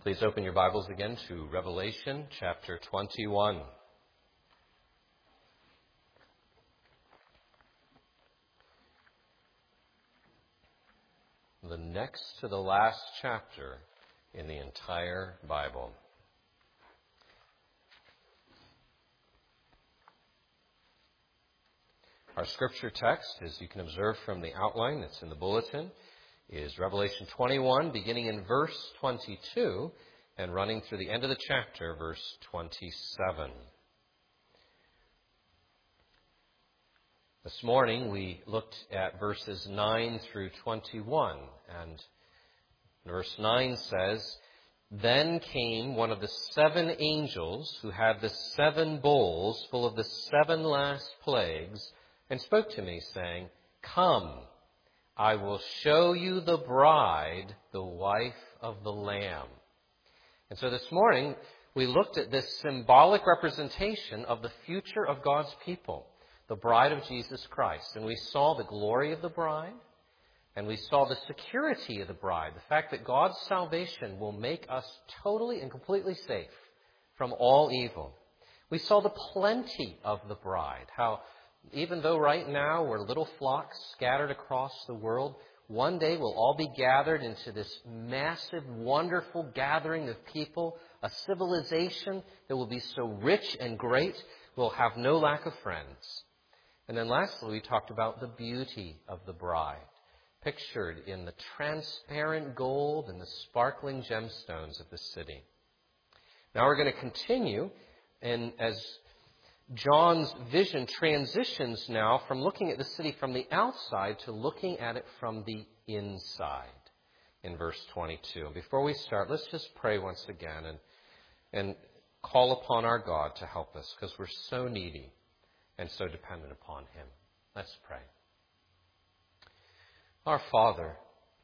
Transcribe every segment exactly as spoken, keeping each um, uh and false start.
Please open your Bibles again to Revelation chapter twenty-one. The next to the last chapter in the entire Bible. Our scripture text, as you can observe from the outline that's in the bulletin, is Revelation twenty-one, beginning in verse twenty-two and running through the end of the chapter, verse twenty-seven. This morning we looked at verses nine through twenty-one, and verse nine says, "Then came one of the seven angels who had the seven bowls full of the seven last plagues, and spoke to me, saying, 'Come, I will show you the bride, the wife of the Lamb.'" And so this morning, we looked at this symbolic representation of the future of God's people, the bride of Jesus Christ. And we saw the glory of the bride, and we saw the security of the bride, the fact that God's salvation will make us totally and completely safe from all evil. We saw the plenty of the bride, how even though right now we're little flocks scattered across the world, one day we'll all be gathered into this massive, wonderful gathering of people, a civilization that will be so rich and great, we'll have no lack of friends. And then lastly, we talked about the beauty of the bride, pictured in the transparent gold and the sparkling gemstones of the city. Now we're going to continue, and as John's vision transitions now from looking at the city from the outside to looking at it from the inside in verse twenty-two. And before we start, let's just pray once again and, and call upon our God to help us, because we're so needy and so dependent upon Him. Let's pray. Our Father,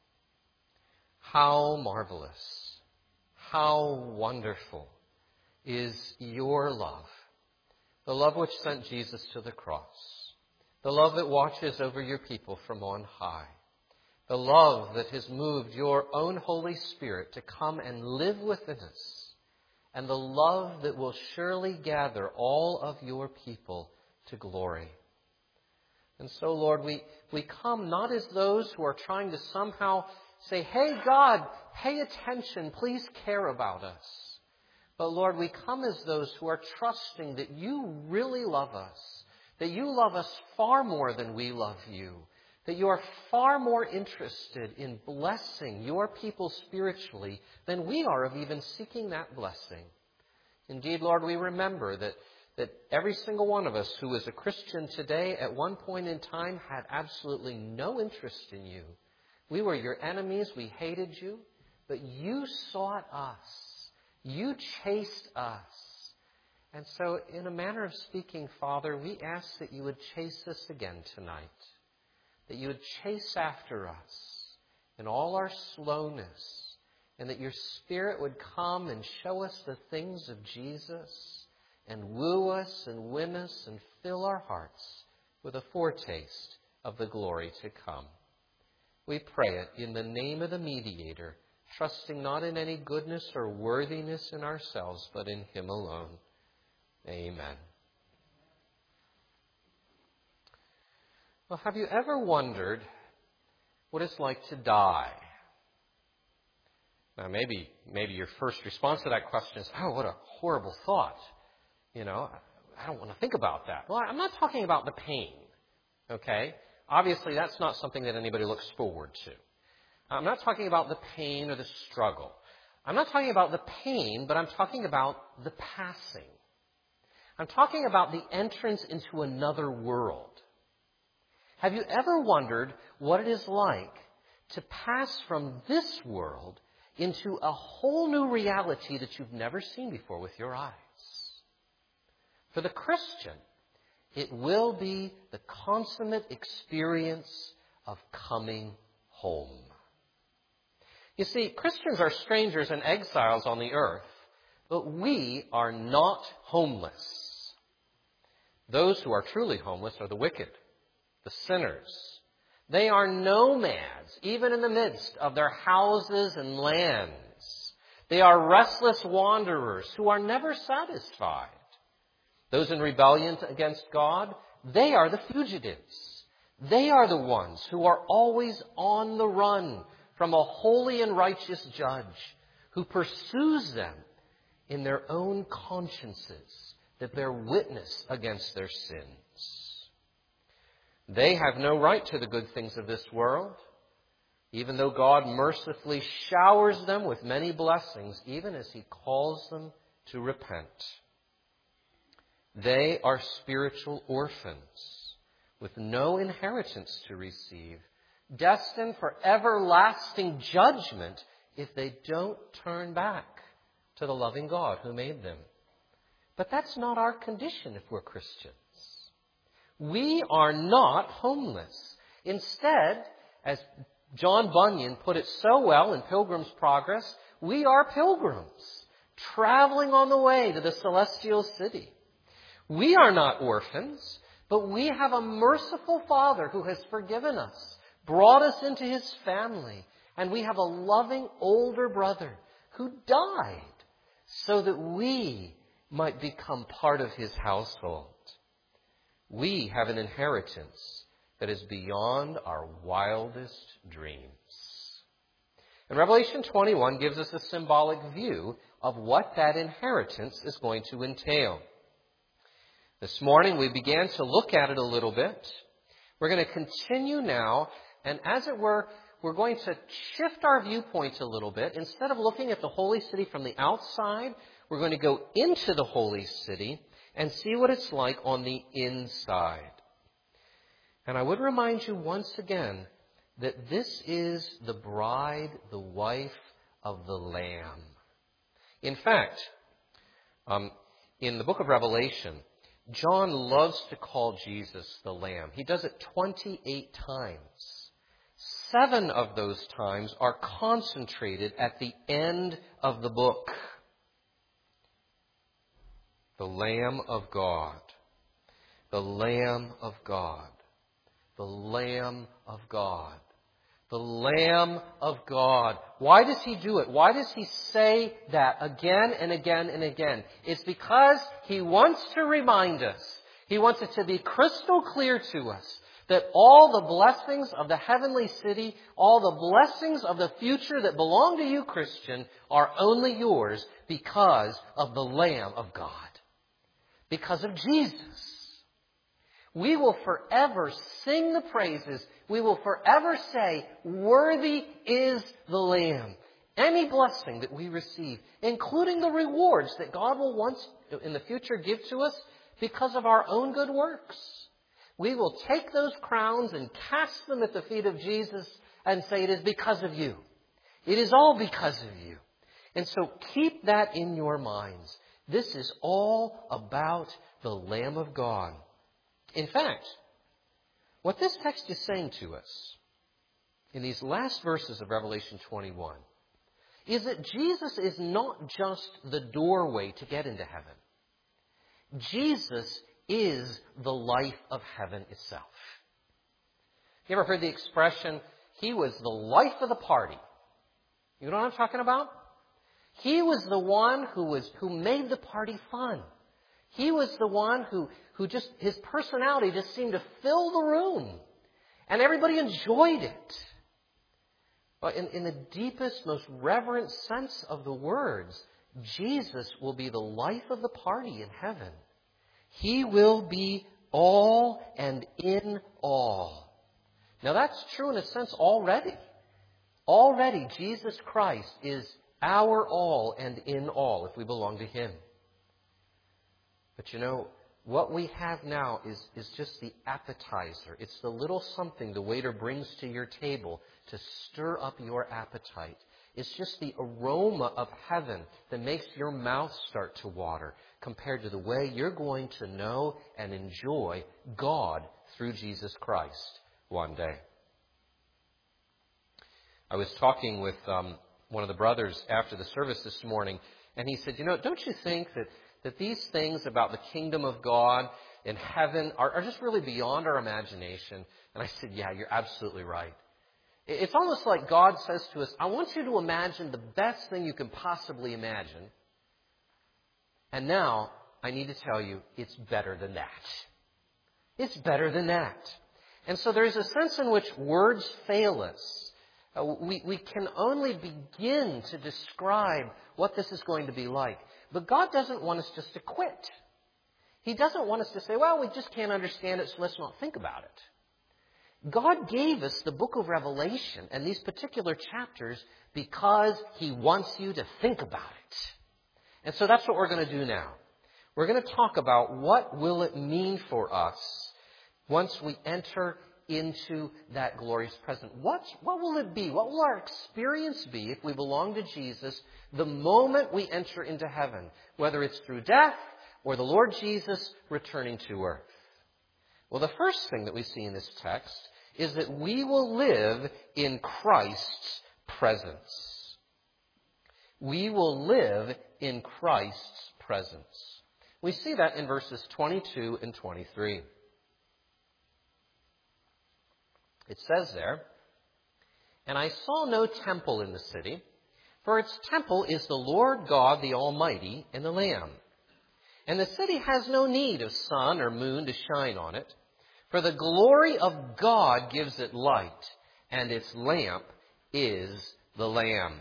how marvelous, how wonderful is your love. The love which sent Jesus to the cross. The love that watches over your people from on high. The love that has moved your own Holy Spirit to come and live within us. And the love that will surely gather all of your people to glory. And so, Lord, we, we come not as those who are trying to somehow say, "Hey, God, pay attention, please care about us." But Lord, we come as those who are trusting that you really love us, that you love us far more than we love you, that you are far more interested in blessing your people spiritually than we are of even seeking that blessing. Indeed, Lord, we remember that, that every single one of us who is a Christian today at one point in time had absolutely no interest in you. We were your enemies, we hated you, but you sought us. You chased us. And so, in a manner of speaking, Father, we ask that you would chase us again tonight. That you would chase after us in all our slowness. And that your Spirit would come and show us the things of Jesus. And woo us and win us and fill our hearts with a foretaste of the glory to come. We pray it in the name of the mediator, trusting not in any goodness or worthiness in ourselves, but in Him alone. Amen. Well, have you ever wondered what it's like to die? Now, maybe, maybe your first response to that question is, "Oh, what a horrible thought. You know, I don't want to think about that." Well, I'm not talking about the pain, okay? Obviously, that's not something that anybody looks forward to. I'm not talking about the pain or the struggle. I'm not talking about the pain, but I'm talking about the passing. I'm talking about the entrance into another world. Have you ever wondered what it is like to pass from this world into a whole new reality that you've never seen before with your eyes? For the Christian, it will be the consummate experience of coming home. You see, Christians are strangers and exiles on the earth, but we are not homeless. Those who are truly homeless are the wicked, the sinners. They are nomads, even in the midst of their houses and lands. They are restless wanderers who are never satisfied. Those in rebellion against God, they are the fugitives. They are the ones who are always on the run from a holy and righteous judge who pursues them in their own consciences that bear witness against their sins. They have no right to the good things of this world, even though God mercifully showers them with many blessings, even as He calls them to repent. They are spiritual orphans with no inheritance to receive, destined for everlasting judgment if they don't turn back to the loving God who made them. But that's not our condition if we're Christians. We are not homeless. Instead, as John Bunyan put it so well in Pilgrim's Progress, we are pilgrims, traveling on the way to the celestial city. We are not orphans, but we have a merciful Father who has forgiven us, brought us into His family, and we have a loving older brother who died so that we might become part of His household. We have an inheritance that is beyond our wildest dreams. And Revelation twenty-one gives us a symbolic view of what that inheritance is going to entail. This morning we began to look at it a little bit. We're going to continue now, and as it were, we're going to shift our viewpoint a little bit. Instead of looking at the holy city from the outside, we're going to go into the holy city and see what it's like on the inside. And I would remind you once again that this is the bride, the wife of the Lamb. In fact, um, in the book of Revelation, John loves to call Jesus the Lamb. He does it twenty-eight times. Seven of those times are concentrated at the end of the book. The Lamb of God. The Lamb of God. The Lamb of God. The Lamb of God. Why does He do it? Why does He say that again and again and again? It's because He wants to remind us. He wants it to be crystal clear to us that all the blessings of the heavenly city, all the blessings of the future that belong to you, Christian, are only yours because of the Lamb of God. Because of Jesus. We will forever sing the praises. We will forever say, worthy is the Lamb. Any blessing that we receive, including the rewards that God will once in the future give to us because of our own good works. We will take those crowns and cast them at the feet of Jesus and say, it is because of you. It is all because of you. And so keep that in your minds. This is all about the Lamb of God. In fact, what this text is saying to us in these last verses of Revelation twenty-one is that Jesus is not just the doorway to get into heaven. Jesus is the life of heaven itself. You ever heard the expression, He was the life of the party? You know what I'm talking about? He was the one who was who made the party fun. He was the one who, who just, his personality just seemed to fill the room. And everybody enjoyed it. But in, in the deepest, most reverent sense of the words, Jesus will be the life of the party in heaven. He will be all and in all. Now that's true in a sense already. Already Jesus Christ is our all and in all if we belong to Him. But you know, what we have now is, is just the appetizer. It's the little something the waiter brings to your table to stir up your appetite. It's just the aroma of heaven that makes your mouth start to water compared to the way you're going to know and enjoy God through Jesus Christ one day. I was talking with um, one of the brothers after the service this morning, and he said, you know, don't you think that that these things about the kingdom of God in heaven are, are just really beyond our imagination? And I said, yeah, you're absolutely right. It's almost like God says to us, I want you to imagine the best thing you can possibly imagine. And now, I need to tell you, it's better than that. It's better than that. And so there's a sense in which words fail us. Uh, we, we can only begin to describe what this is going to be like. But God doesn't want us just to quit. He doesn't want us to say, well, we just can't understand it, so let's not think about it. God gave us the book of Revelation and these particular chapters because He wants you to think about it. And so that's what we're going to do now. We're going to talk about what will it mean for us once we enter into that glorious present. What, what will it be? What will our experience be if we belong to Jesus the moment we enter into heaven, whether it's through death or the Lord Jesus returning to earth? Well, the first thing that we see in this text is that we will live in Christ's presence. We will live in Christ's presence. We see that in verses twenty-two and twenty-three. It says there, "And I saw no temple in the city, for its temple is the Lord God the Almighty and the Lamb. And the city has no need of sun or moon to shine on it, for the glory of God gives it light, and its lamp is the Lamb."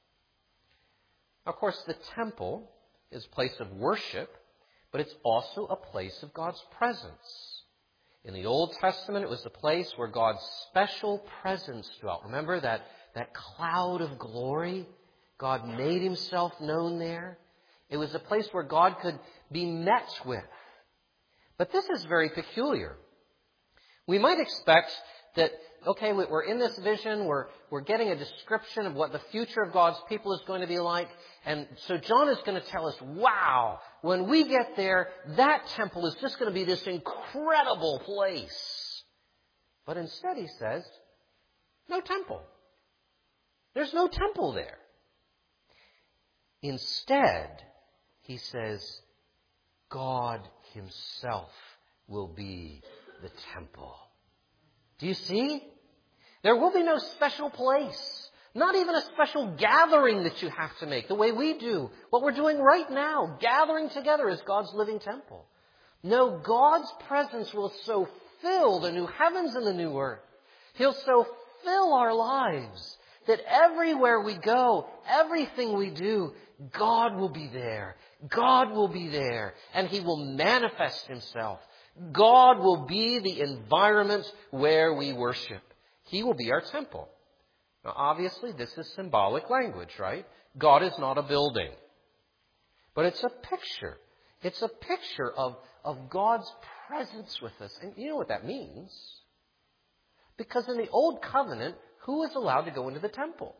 Of course, the temple is a place of worship, but it's also a place of God's presence. In the Old Testament, it was the place where God's special presence dwelt. Remember that, that cloud of glory? God made Himself known there. It was a place where God could be met with. But this is very peculiar. We might expect that, okay, we're in this vision, we're, we're getting a description of what the future of God's people is going to be like. And so John is going to tell us, wow, when we get there, that temple is just going to be this incredible place. But instead he says, no temple. There's no temple there. Instead, he says, God Himself will be the temple. Do you see? There will be no special place. Not even a special gathering that you have to make, the way we do. What we're doing right now, gathering together as God's living temple. No, God's presence will so fill the new heavens and the new earth. He'll so fill our lives that everywhere we go, everything we do, God will be there. God will be there. And He will manifest Himself. God will be the environment where we worship. He will be our temple. Now, obviously, this is symbolic language, right? God is not a building. But it's a picture. It's a picture of, of God's presence with us. And you know what that means? Because in the Old Covenant, who was allowed to go into the temple?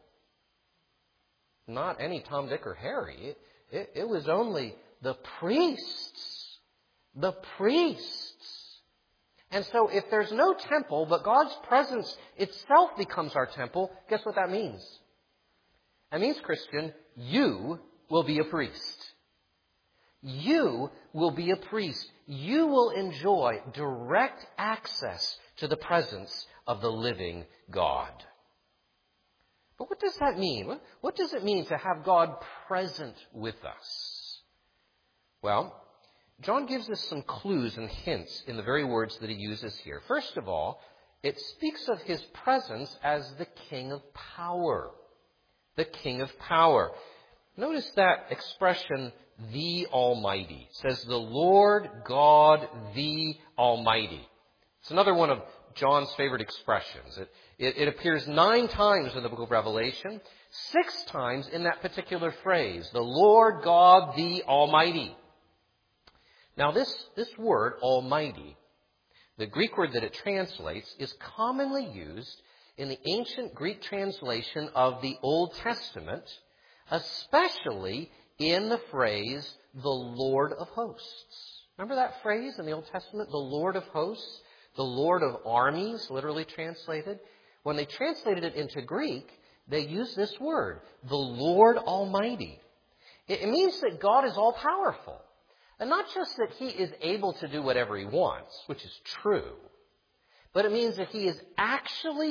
Not any Tom, Dick, or Harry. It, it, it was only the priests. The priests. And so if there's no temple, but God's presence itself becomes our temple, guess what that means? That means, Christian, you will be a priest. You will be a priest. You will enjoy direct access to the presence of the living God. But what does that mean? What, what does it mean to have God present with us? Well, John gives us some clues and hints in the very words that he uses here. First of all, it speaks of His presence as the King of power. The King of power. Notice that expression, the Almighty. It says, the Lord God, the Almighty. It's another one of John's favorite expressions. It, it, it appears nine times in the book of Revelation, six times in that particular phrase, the Lord God, the Almighty. Now, this, this word, Almighty, the Greek word that it translates, is commonly used in the ancient Greek translation of the Old Testament, especially in the phrase, the Lord of hosts. Remember that phrase in the Old Testament, the Lord of hosts, the Lord of armies, literally translated? When they translated it into Greek, they used this word, the Lord Almighty. It, it means that God is all-powerful. And not just that He is able to do whatever He wants, which is true, but it means that He is actually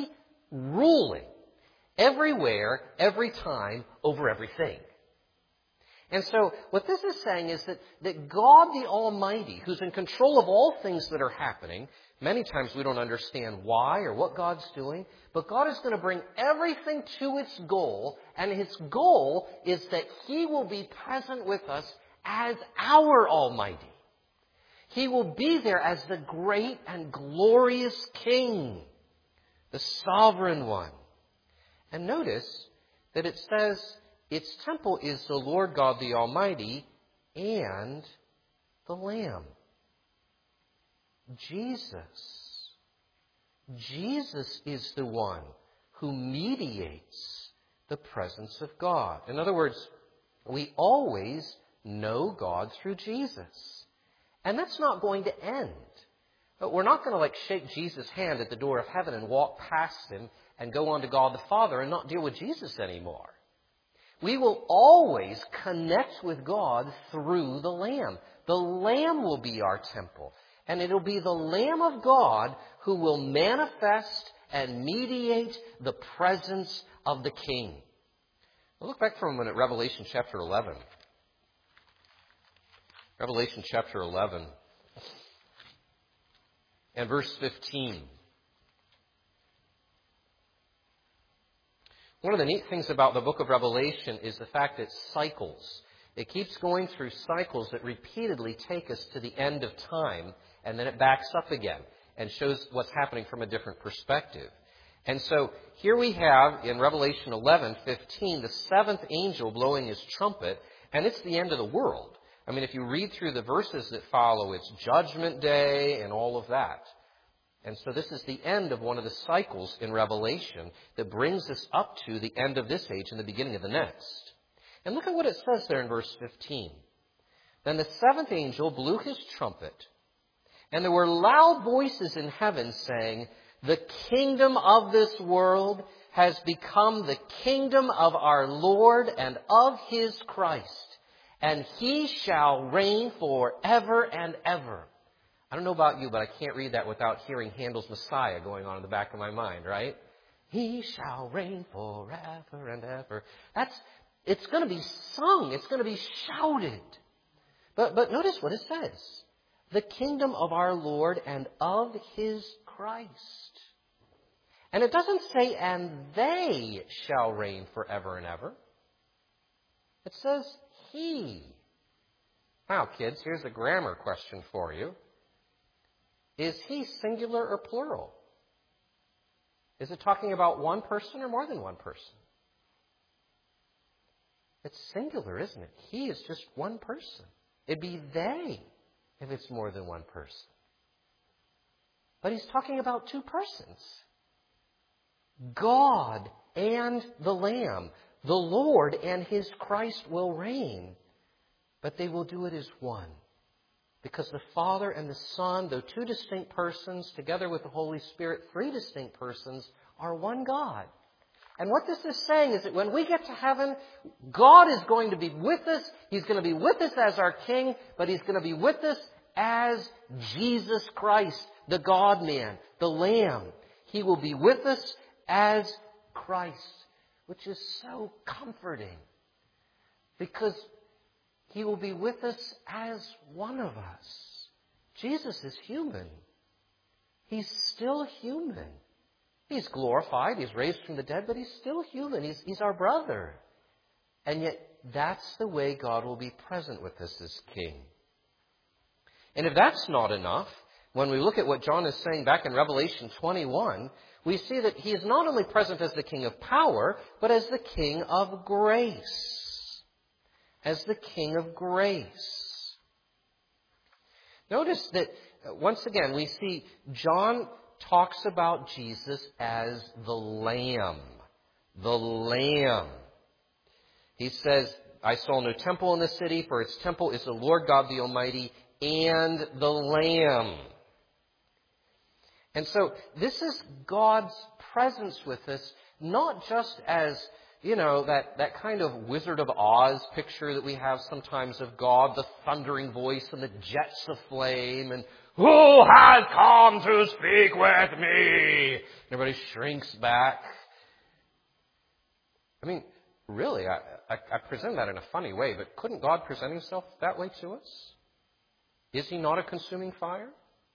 ruling everywhere, every time, over everything. And so what this is saying is that, that God the Almighty, who's in control of all things that are happening, many times we don't understand why or what God's doing, but God is going to bring everything to its goal, and His goal is that He will be present with us as our Almighty. He will be there as the great and glorious King, the sovereign one. And notice that it says its temple is the Lord God the Almighty and the Lamb. Jesus. Jesus is the one who mediates the presence of God. In other words, we always know God through Jesus. And that's not going to end. But we're not going to like shake Jesus' hand at the door of heaven and walk past Him and go on to God the Father and not deal with Jesus anymore. We will always connect with God through the Lamb. The Lamb will be our temple. And it'll be the Lamb of God who will manifest and mediate the presence of the King. Now look back for a moment at Revelation chapter eleven. Revelation chapter eleven and verse fifteen. One of the neat things about the book of Revelation is the fact that cycles. It keeps going through cycles that repeatedly take us to the end of time, and then it backs up again and shows what's happening from a different perspective. And so here we have in Revelation eleven fifteen the seventh angel blowing his trumpet, and it's the end of the world. I mean, if you read through the verses that follow, it's Judgment Day and all of that. And so this is the end of one of the cycles in Revelation that brings us up to the end of this age and the beginning of the next. And look at what it says there in verse fifteen. Then the seventh angel blew his trumpet, and there were loud voices in heaven saying, "The kingdom of this world has become the kingdom of our Lord and of His Christ, and He shall reign forever and ever." I don't know about you, but I can't read that without hearing Handel's Messiah going on in the back of my mind, right? He shall reign forever and ever. That's, it's going to be sung. It's going to be shouted. But, but notice what it says. The kingdom of our Lord and of His Christ. And it doesn't say, and they shall reign forever and ever. It says, He. Now, kids, here's a grammar question for you. Is He singular or plural? Is it talking about one person or more than one person? It's singular, isn't it? He is just one person. It'd be they if it's more than one person. But He's talking about two persons. God and the Lamb. The Lord and His Christ will reign. But they will do it as one. Because the Father and the Son, though two distinct persons, together with the Holy Spirit, three distinct persons, are one God. And what this is saying is that when we get to heaven, God is going to be with us. He's going to be with us as our King, but He's going to be with us as Jesus Christ, the God-man, the Lamb. He will be with us as Christ, which is so comforting. Because He will be with us as one of us. Jesus is human. He's still human. He's glorified. He's raised from the dead, but He's still human. He's, he's our brother. And yet, that's the way God will be present with us as King. And if that's not enough, when we look at what John is saying back in Revelation twenty-one, we see that He is not only present as the King of power, but as the King of grace. As the King of grace. Notice that, once again, we see John talks about Jesus as the Lamb. The Lamb. He says, I saw no temple in the city, for its temple is the Lord God the Almighty and the Lamb. And so this is God's presence with us, not just as, you know, that, that kind of Wizard of Oz picture that we have sometimes of God, the thundering voice and the jets of flame and Who has come to speak with me? Everybody shrinks back. I mean, really, I, I, I present that in a funny way, but couldn't God present himself that way to us? Is he not a consuming fire?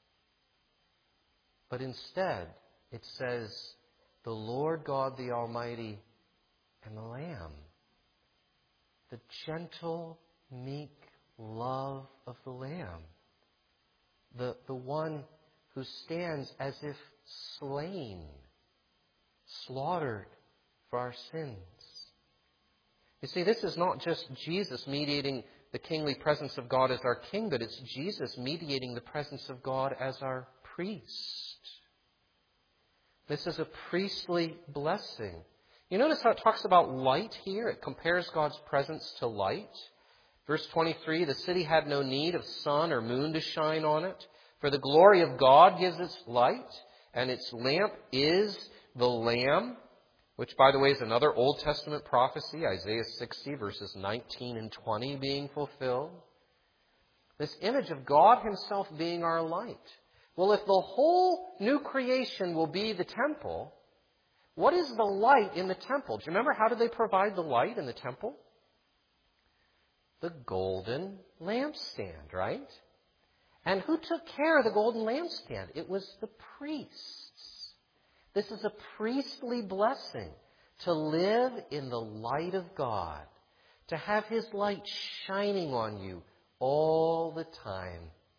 But instead, it says, the Lord God the Almighty and the Lamb. The gentle, meek love of the Lamb. The, the one who stands as if slain, slaughtered for our sins. You see, this is not just Jesus mediating the kingly presence of God as our king, but it's Jesus mediating the presence of God as our priest. This is a priestly blessing. You notice how it talks about light here? It compares God's presence to light. Verse twenty-three, the city had no need of sun or moon to shine on it, for the glory of God gives its light, and its lamp is the Lamb, which, by the way, is another Old Testament prophecy, Isaiah sixty, verses nineteen and twenty being fulfilled. This image of God himself being our light. Well, if the whole new creation will be the temple, what is the light in the temple? Do you remember how did they provide the light in the temple? The golden lampstand, right? And who took care of the golden lampstand? It was the priests. This is a priestly blessing to live in the light of God, to have his light shining on you all the time.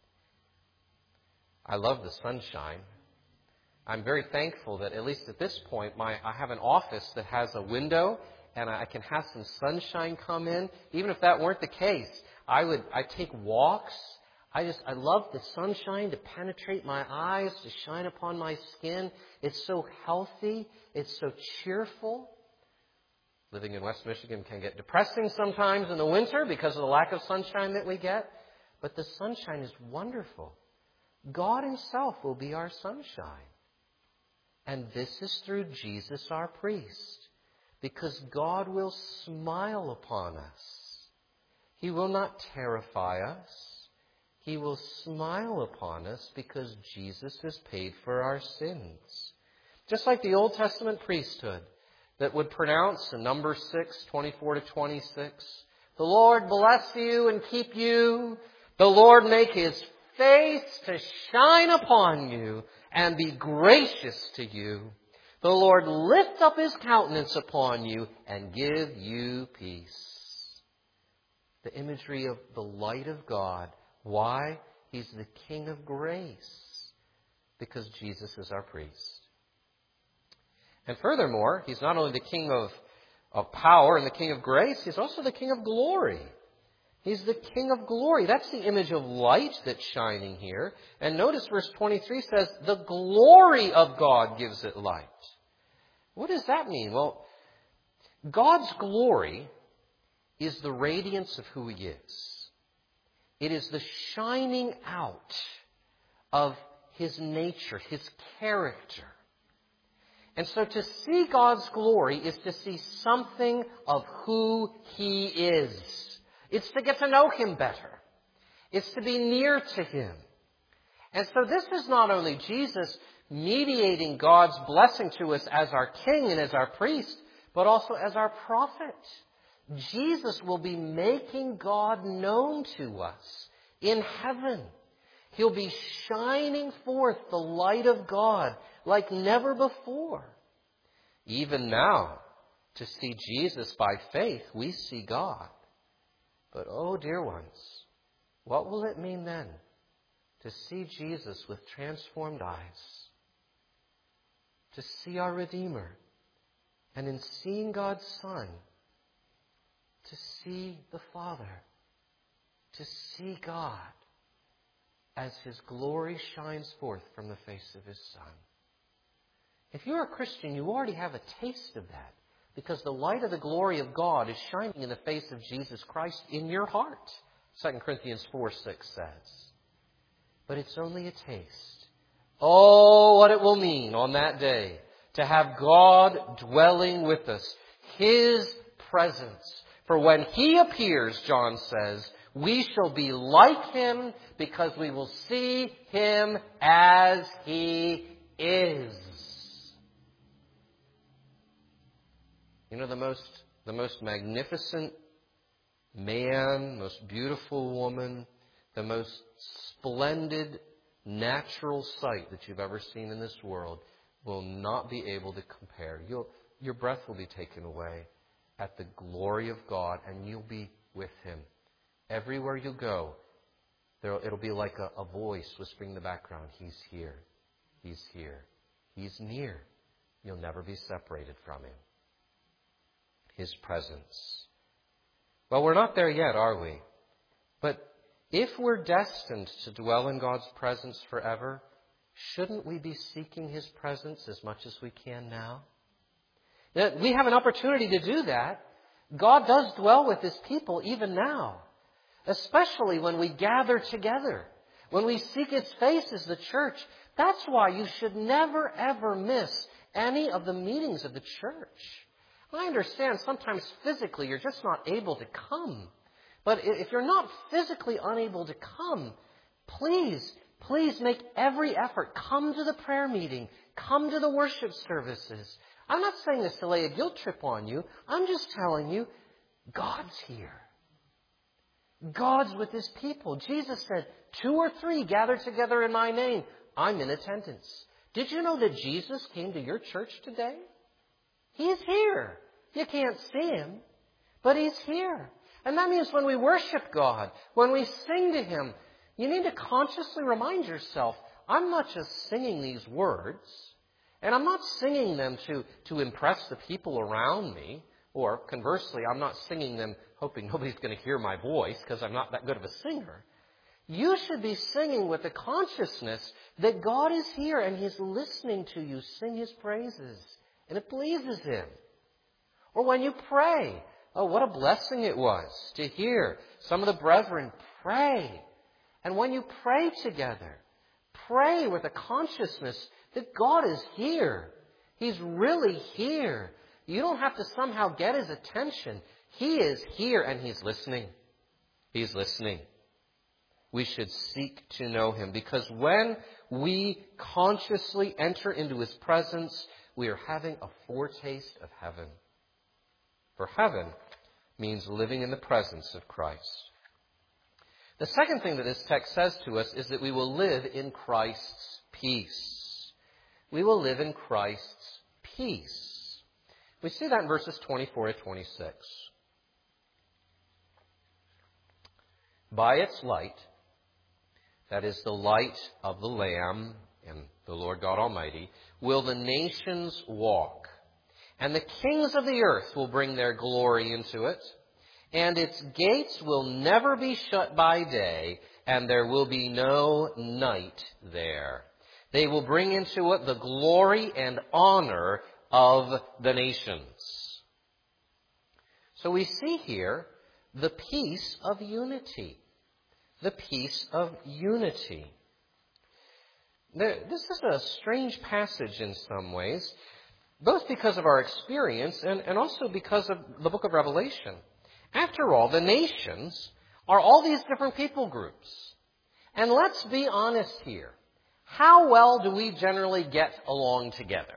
I love the sunshine. I'm very thankful that at least at this point, my I have an office that has a window and I can have some sunshine come in. Even if that weren't the case, I would I take walks. I just I love the sunshine to penetrate my eyes, to shine upon my skin. It's so healthy. It's so cheerful. Living in West Michigan can get depressing sometimes in the winter because of the lack of sunshine that we get. But the sunshine is wonderful. God himself will be our sunshine. And this is through Jesus our priest. Because God will smile upon us. He will not terrify us. He will smile upon us because Jesus has paid for our sins. Just like the Old Testament priesthood that would pronounce in Numbers six, twenty-four to twenty-six, the Lord bless you and keep you. The Lord make his face to shine upon you and be gracious to you. The Lord lift up his countenance upon you and give you peace. The imagery of the light of God. Why? He's the King of grace. Because Jesus is our priest. And furthermore, he's not only the King of, of power and the King of grace, he's also the King of glory. He's the King of glory. That's the image of light that's shining here. And notice verse twenty-three says, the glory of God gives it light. What does that mean? Well, God's glory is the radiance of who he is. It is the shining out of his nature, his character. And so to see God's glory is to see something of who he is. It's to get to know him better. It's to be near to him. And so this is not only Jesus mediating God's blessing to us as our king and as our priest, but also as our prophet. Jesus will be making God known to us in heaven. He'll be shining forth the light of God like never before. Even now, to see Jesus by faith, we see God. But, oh, dear ones, what will it mean then to see Jesus with transformed eyes? To see our Redeemer, and in seeing God's Son, to see the Father, to see God as his glory shines forth from the face of his Son. If you're a Christian, you already have a taste of that. Because the light of the glory of God is shining in the face of Jesus Christ in your heart. Second Corinthians four six says. But it's only a taste. Oh, what it will mean on that day to have God dwelling with us. His presence. For when he appears, John says, We shall be like him because we will see him as he is. You know, the most, the most magnificent man, most beautiful woman, the most splendid natural sight that you've ever seen in this world will not be able to compare. You'll, your breath will be taken away at the glory of God, and you'll be with him. Everywhere you go, there, it'll be like a, a voice whispering in the background, he's here, he's here, he's near. You'll never be separated from him. His presence. Well, we're not there yet, are we? But if we're destined to dwell in God's presence forever, shouldn't we be seeking his presence as much as we can now? Now, we have an opportunity to do that. God does dwell with his people even now, especially when we gather together, when we seek his face as the church. That's why you should never, ever miss any of the meetings of the church. I understand sometimes physically you're just not able to come. But if you're not physically unable to come, please, please make every effort. Come to the prayer meeting. Come to the worship services. I'm not saying this to lay a guilt trip on you. I'm just telling you, God's here. God's with his people. Jesus said, two or three gathered together in my name. I'm in attendance. Did you know that Jesus came to your church today? He's here. You can't see him, but he's here. And that means when we worship God, when we sing to him, you need to consciously remind yourself, I'm not just singing these words, and I'm not singing them to, to impress the people around me, or conversely, I'm not singing them hoping nobody's going to hear my voice because I'm not that good of a singer. You should be singing with the consciousness that God is here and he's listening to you sing his praises, and it pleases him. Or when you pray, oh, what a blessing it was to hear some of the brethren pray. And when you pray together, pray with a consciousness that God is here. He's really here. You don't have to somehow get his attention. He is here and he's listening. He's listening. We should seek to know him, because when we consciously enter into his presence, we are having a foretaste of heaven. For heaven means living in the presence of Christ. The second thing that this text says to us is that we will live in Christ's peace. We will live in Christ's peace. We see that in verses twenty-four to twenty-six. By its light, that is the light of the Lamb and the Lord God Almighty, will the nations walk. And the kings of the earth will bring their glory into it. And its gates will never be shut by day, and there will be no night there. They will bring into it the glory and honor of the nations. So we see here the peace of unity. The peace of unity. This is a strange passage in some ways, both because of our experience and, and also because of the book of Revelation. After all, the nations are all these different people groups. And let's be honest here. How well do we generally get along together?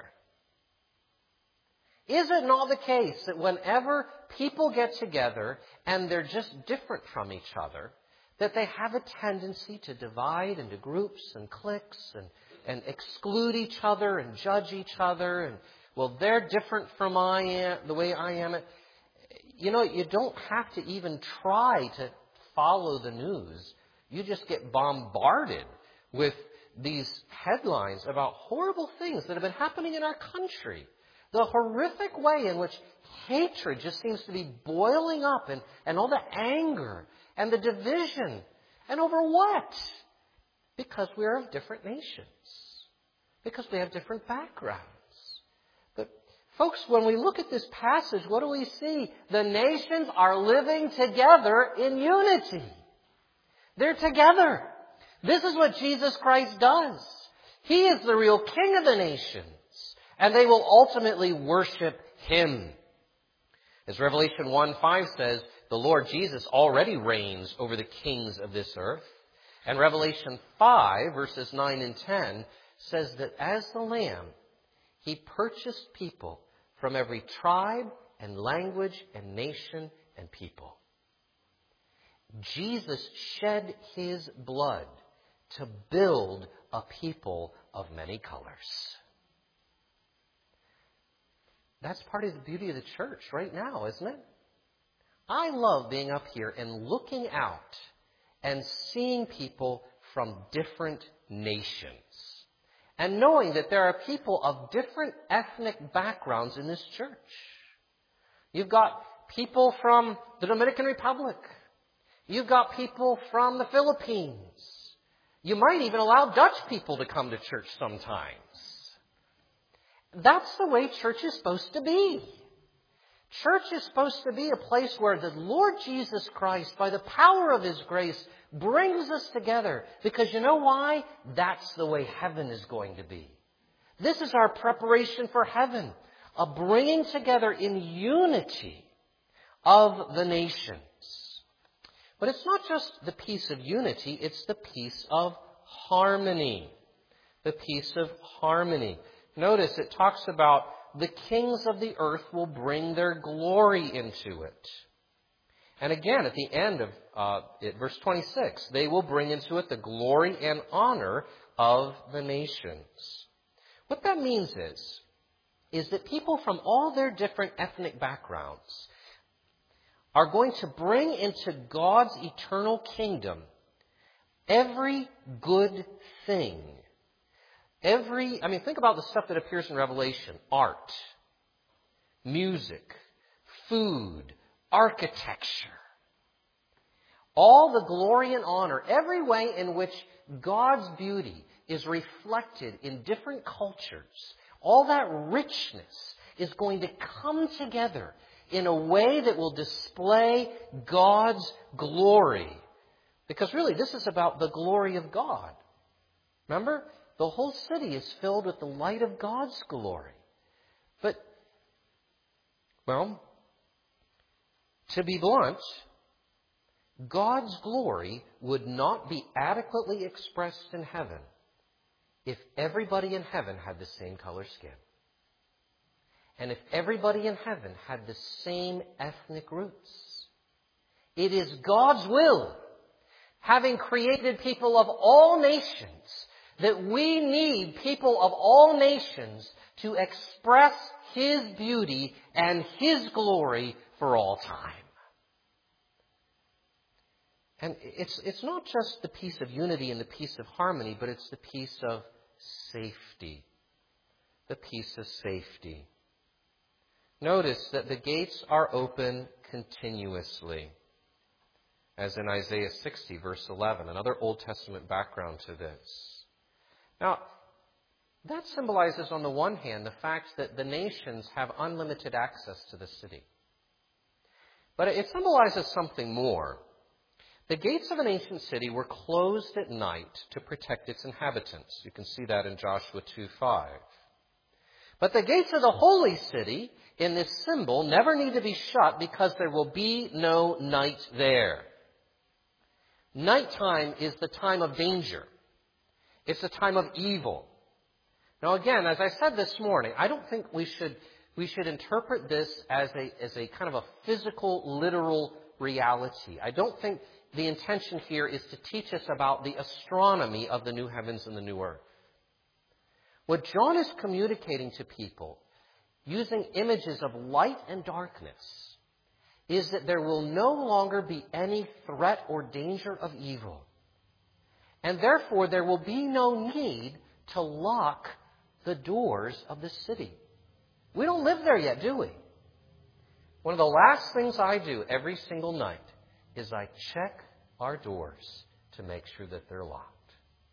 Is it not the case that whenever people get together and they're just different from each other, that they have a tendency to divide into groups and cliques and, and exclude each other and judge each other? And, well, they're different from I am, the way I am. You know, you don't have to even try to follow the news. You just get bombarded with these headlines about horrible things that have been happening in our country. The horrific way in which hatred just seems to be boiling up, and, and all the anger and the division. And over what? Because we are of different nations. Because we have different backgrounds. But folks, when we look at this passage, what do we see? The nations are living together in unity. They're together. This is what Jesus Christ does. He is the real King of the nations. And they will ultimately worship Him. As Revelation one five says, the Lord Jesus already reigns over the kings of this earth. And Revelation five, verses nine and ten, says that as the Lamb, he purchased people from every tribe and language and nation and people. Jesus shed his blood to build a people of many colors. That's part of the beauty of the church right now, isn't it? I love being up here and looking out and seeing people from different nations. And knowing that there are people of different ethnic backgrounds in this church. You've got people from the Dominican Republic. You've got people from the Philippines. You might even allow Dutch people to come to church sometimes. That's the way church is supposed to be. Church is supposed to be a place where the Lord Jesus Christ, by the power of his grace, brings us together. Because you know why? That's the way heaven is going to be. This is our preparation for heaven. A bringing together in unity of the nations. But it's not just the peace of unity, it's the peace of harmony. The peace of harmony. Notice it talks about the kings of the earth will bring their glory into it. And again, at the end of uh, it, verse twenty-six, they will bring into it the glory and honor of the nations. What that means is, is that people from all their different ethnic backgrounds are going to bring into God's eternal kingdom every good thing. Every, I mean, think about the stuff that appears in Revelation. Art, music, food, architecture. All the glory and honor, every way in which God's beauty is reflected in different cultures, all that richness is going to come together in a way that will display God's glory. Because really, this is about the glory of God. Remember? The whole city is filled with the light of God's glory. But, well, to be blunt, God's glory would not be adequately expressed in heaven if everybody in heaven had the same color skin. And if everybody in heaven had the same ethnic roots. It is God's will, having created people of all nations, that we need people of all nations to express his beauty and his glory for all time. And it's, it's not just the peace of unity and the peace of harmony, but it's the peace of safety. The peace of safety. Notice that the gates are open continuously. As in Isaiah sixty, verse eleven, another Old Testament background to this. Now, that symbolizes, on the one hand, the fact that the nations have unlimited access to the city. But it symbolizes something more. The gates of an ancient city were closed at night to protect its inhabitants. You can see that in Joshua two five. But the gates of the holy city, in this symbol, never need to be shut because there will be no night there. Nighttime is the time of danger. It's a time of evil. Now again, as I said this morning, I don't think we should we should interpret this as a as a kind of a physical, literal reality. I don't think the intention here is to teach us about the astronomy of the new heavens and the new earth. What John is communicating to people, using images of light and darkness, is that there will no longer be any threat or danger of evil. And therefore, there will be no need to lock the doors of the city. We don't live there yet, do we? One of the last things I do every single night is I check our doors to make sure that they're locked.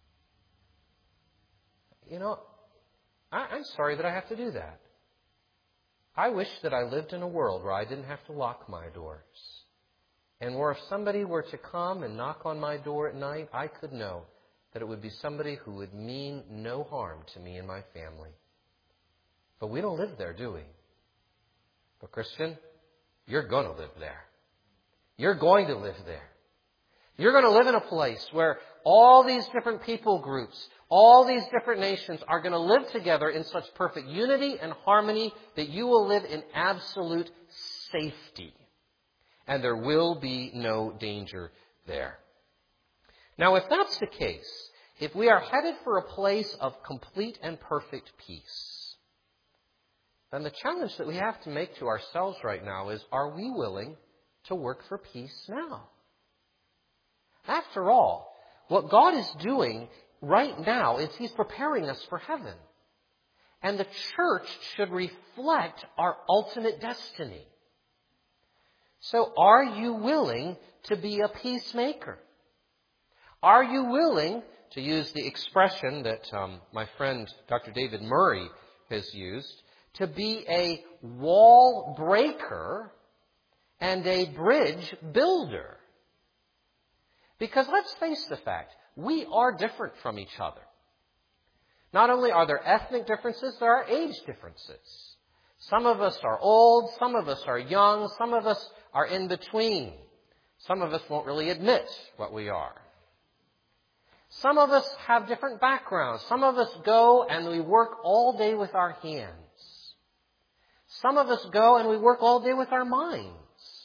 You know, I, I'm sorry that I have to do that. I wish that I lived in a world where I didn't have to lock my doors. And where if somebody were to come and knock on my door at night, I could know that it would be somebody who would mean no harm to me and my family. But we don't live there, do we? But Christian, you're going to live there. You're going to live there. You're going to live in a place where all these different people groups, all these different nations are going to live together in such perfect unity and harmony that you will live in absolute safety. And there will be no danger there. Now, if that's the case, if we are headed for a place of complete and perfect peace, then the challenge that we have to make to ourselves right now is, are we willing to work for peace now? After all, what God is doing right now is He's preparing us for heaven. And the church should reflect our ultimate destiny. So are you willing to be a peacemaker? Are you willing, to use the expression that um, my friend Doctor David Murray has used, to be a wall breaker and a bridge builder? Because let's face the fact, we are different from each other. Not only are there ethnic differences, there are age differences. Some of us are old, some of us are young, some of us are in between. Some of us won't really admit what we are. Some of us have different backgrounds. Some of us go and we work all day with our hands. Some of us go and we work all day with our minds.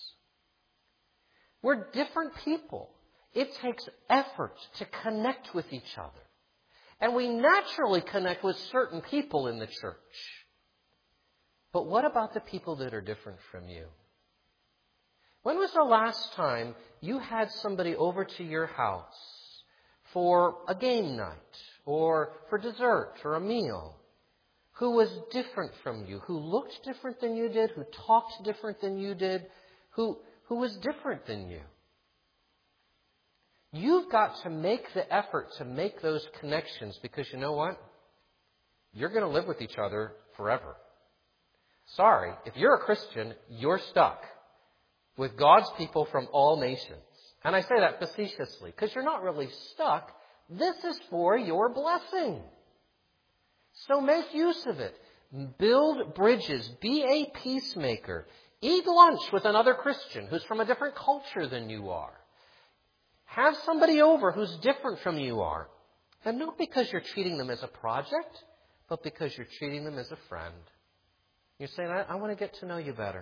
We're different people. It takes effort to connect with each other. And we naturally connect with certain people in the church. But what about the people that are different from you? When was the last time you had somebody over to your house for a game night or for dessert or a meal who was different from you, who looked different than you did, who talked different than you did, who, who was different than you? You've got to make the effort to make those connections because you know what? You're going to live with each other forever. Sorry, if you're a Christian, you're stuck with God's people from all nations. And I say that facetiously because you're not really stuck. This is for your blessing. So make use of it. Build bridges. Be a peacemaker. Eat lunch with another Christian who's from a different culture than you are. Have somebody over who's different from you are. And not because you're treating them as a project, but because you're treating them as a friend. You're saying, I, I want to get to know you better.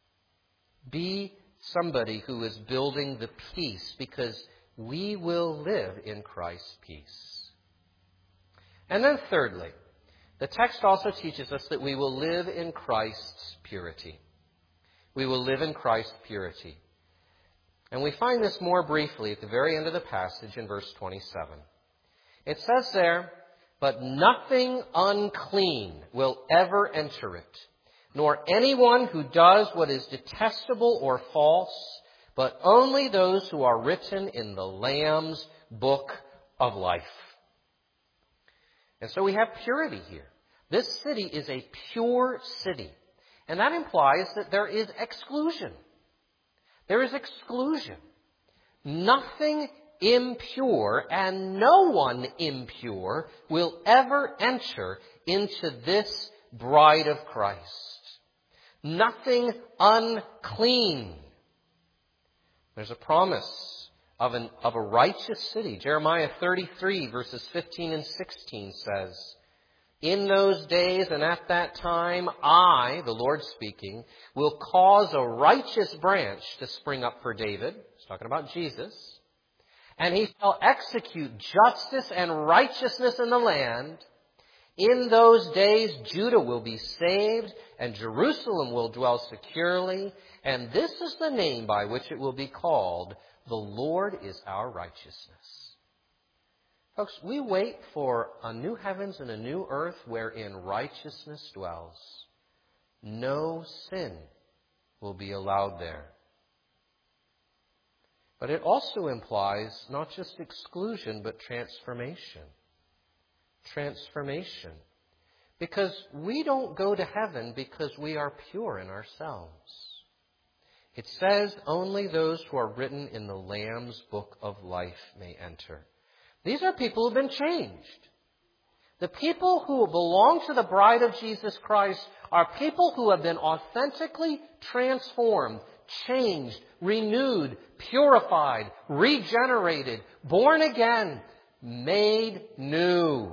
Be somebody who is building the peace because we will live in Christ's peace. And then thirdly, the text also teaches us that we will live in Christ's purity. We will live in Christ's purity. And we find this more briefly at the very end of the passage in verse twenty-seven. It says there, but nothing unclean will ever enter it, nor anyone who does what is detestable or false, but only those who are written in the Lamb's book of life. And so we have purity here. This city is a pure city. And that implies that there is exclusion. There is exclusion. Nothing impure and no one impure will ever enter into this bride of Christ. Nothing unclean. There's a promise of, an, of a righteous city. Jeremiah thirty-three verses fifteen and sixteen says, in those days and at that time, I, the Lord speaking, will cause a righteous branch to spring up for David. He's talking about Jesus. And he shall execute justice and righteousness in the land. In those days, Judah will be saved and Jerusalem will dwell securely. And this is the name by which it will be called, the Lord is our righteousness. Folks, we wait for a new heavens and a new earth wherein righteousness dwells. No sin will be allowed there. But it also implies not just exclusion, but transformation. Transformation. Because we don't go to heaven because we are pure in ourselves. It says only those who are written in the Lamb's book of life may enter. These are people who have been changed. The people who belong to the bride of Jesus Christ are people who have been authentically transformed, changed, renewed, purified, regenerated, born again, made new.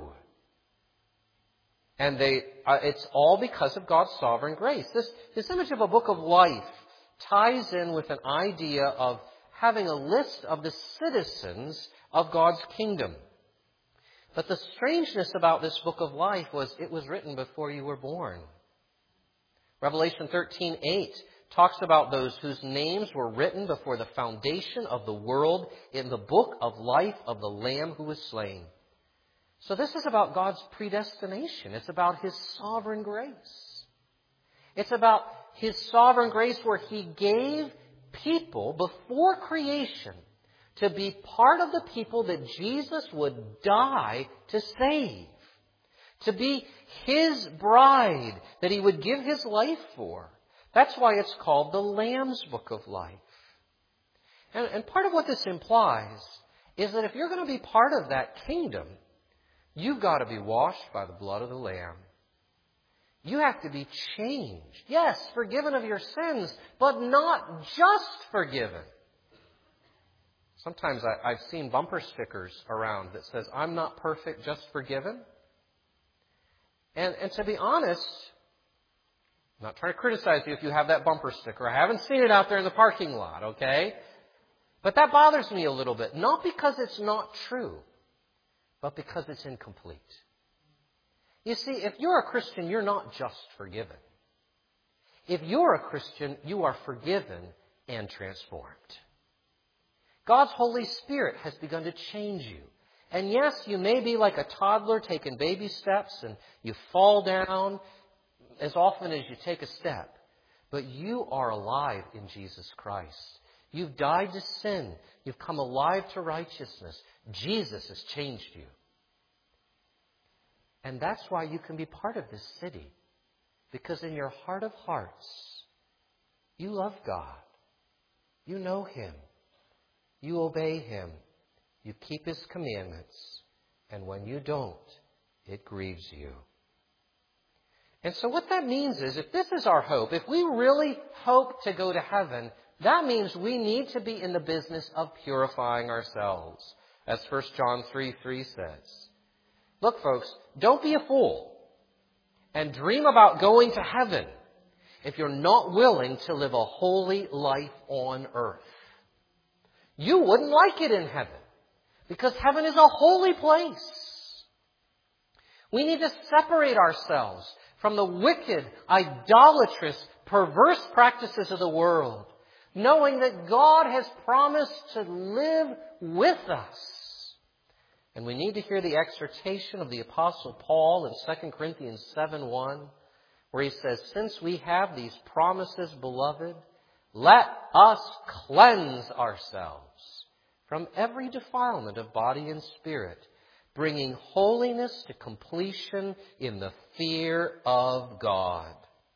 And they, uh, it's all because of God's sovereign grace. This, this image of a book of life ties in with an idea of having a list of the citizens of God's kingdom. But the strangeness about this book of life was it was written before you were born. Revelation thirteen eight talks about those whose names were written before the foundation of the world in the book of life of the Lamb who was slain. So this is about God's predestination. It's about His sovereign grace. It's about His sovereign grace where He gave people before creation to be part of the people that Jesus would die to save. To be His bride that He would give His life for. That's why it's called the Lamb's Book of Life. And, and part of what this implies is that if you're going to be part of that kingdom, you've got to be washed by the blood of the Lamb. You have to be changed. Yes, forgiven of your sins, but not just forgiven. Sometimes I, I've seen bumper stickers around that says, I'm not perfect, just forgiven. And, and to be honest, I'm not trying to criticize you if you have that bumper sticker. I haven't seen it out there in the parking lot, okay? But that bothers me a little bit. Not because it's not true, but because it's incomplete. You see, if you're a Christian, you're not just forgiven. If you're a Christian, you are forgiven and transformed. God's Holy Spirit has begun to change you. And yes, you may be like a toddler taking baby steps and you fall down as often as you take a step. But you are alive in Jesus Christ. You've died to sin. You've come alive to righteousness. Jesus has changed you. And that's why you can be part of this city. Because in your heart of hearts, you love God. You know Him. You obey Him. You keep His commandments. And when you don't, it grieves you. And so what that means is, if this is our hope, if we really hope to go to heaven, that means we need to be in the business of purifying ourselves. As First John three three says. Look, folks, don't be a fool and dream about going to heaven if you're not willing to live a holy life on earth. You wouldn't like it in heaven because heaven is a holy place. We need to separate ourselves from the wicked, idolatrous, perverse practices of the world, knowing that God has promised to live with us. And we need to hear the exhortation of the Apostle Paul in Second Corinthians seven one, where he says, since we have these promises, beloved, let us cleanse ourselves from every defilement of body and spirit, bringing holiness to completion in the fear of God.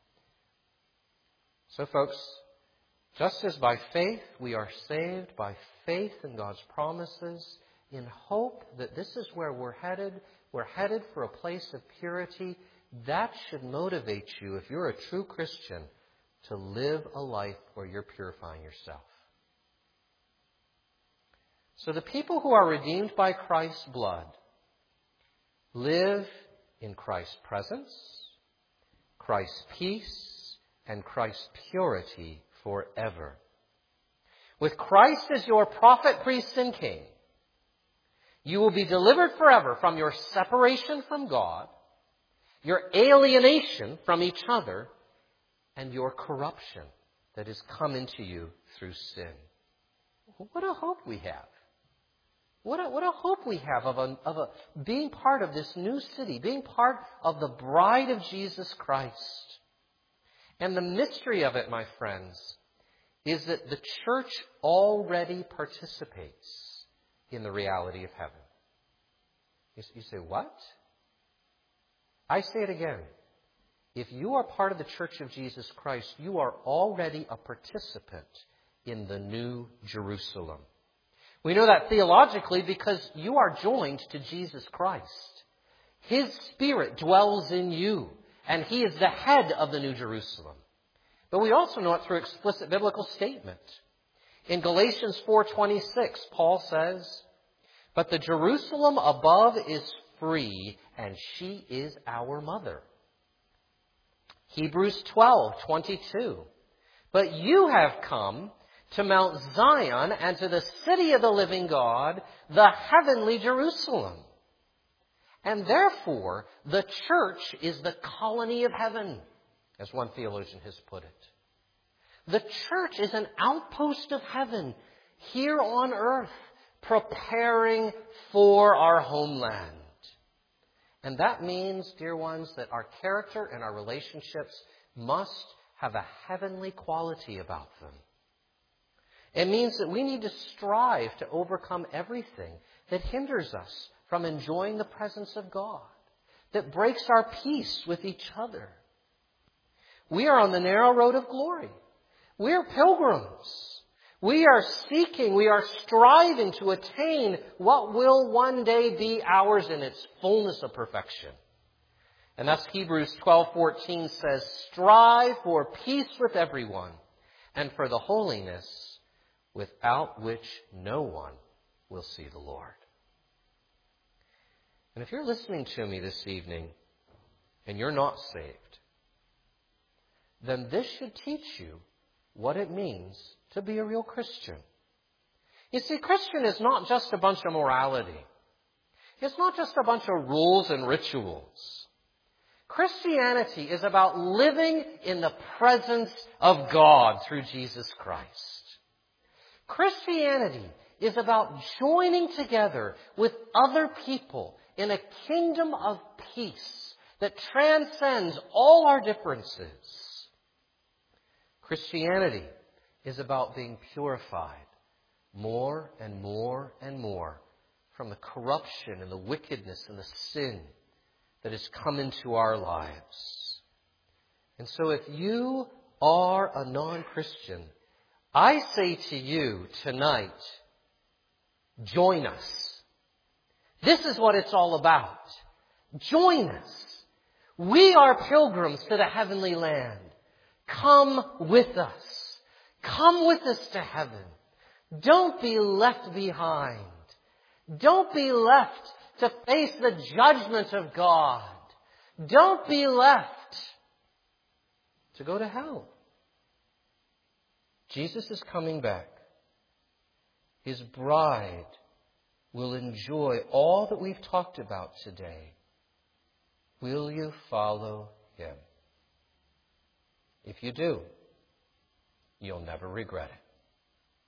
So, folks, just as by faith we are saved, by faith in God's promises, in hope that this is where we're headed, we're headed for a place of purity, that should motivate you, if you're a true Christian, to live a life where you're purifying yourself. So the people who are redeemed by Christ's blood live in Christ's presence, Christ's peace, and Christ's purity forever. With Christ as your prophet, priest, and king, you will be delivered forever from your separation from God, your alienation from each other, and your corruption that has come into you through sin. What a hope we have. What a, what a hope we have of, a, of a, being part of this new city, being part of the bride of Jesus Christ. And the mystery of it, my friends, is that the church already participates in the reality of heaven. You, you say, what? I say it again. If you are part of the Church of Jesus Christ, you are already a participant in the New Jerusalem. We know that theologically because you are joined to Jesus Christ. His Spirit dwells in you, and He is the head of the New Jerusalem. But we also know it through explicit biblical statement. In Galatians four twenty-six, Paul says, "But the Jerusalem above is free, and she is our mother." Hebrews twelve twenty-two, "But you have come to Mount Zion and to the city of the living God, the heavenly Jerusalem. And therefore, the church is the colony of heaven," as one theologian has put it. The church is an outpost of heaven here on earth, preparing for our homeland. And that means, dear ones, that our character and our relationships must have a heavenly quality about them. It means that we need to strive to overcome everything that hinders us from enjoying the presence of God, that breaks our peace with each other. We are on the narrow road of glory. We are pilgrims. We are seeking, we are striving to attain what will one day be ours in its fullness of perfection. And thus Hebrews twelve fourteen says, "Strive for peace with everyone and for the holiness without which no one will see the Lord." And if you're listening to me this evening and you're not saved, then this should teach you what it means to be a real Christian. You see, Christian is not just a bunch of morality. It's not just a bunch of rules and rituals. Christianity is about living in the presence of God through Jesus Christ. Christianity is about joining together with other people in a kingdom of peace that transcends all our differences. Christianity is about being purified more and more and more from the corruption and the wickedness and the sin that has come into our lives. And so if you are a non-Christian, I say to you tonight, join us. This is what it's all about. Join us. We are pilgrims to the heavenly land. Come with us. Come with us to heaven. Don't be left behind. Don't be left to face the judgment of God. Don't be left to go to hell. Jesus is coming back. His bride will enjoy all that we've talked about today. Will you follow him? If you do, you'll never regret it.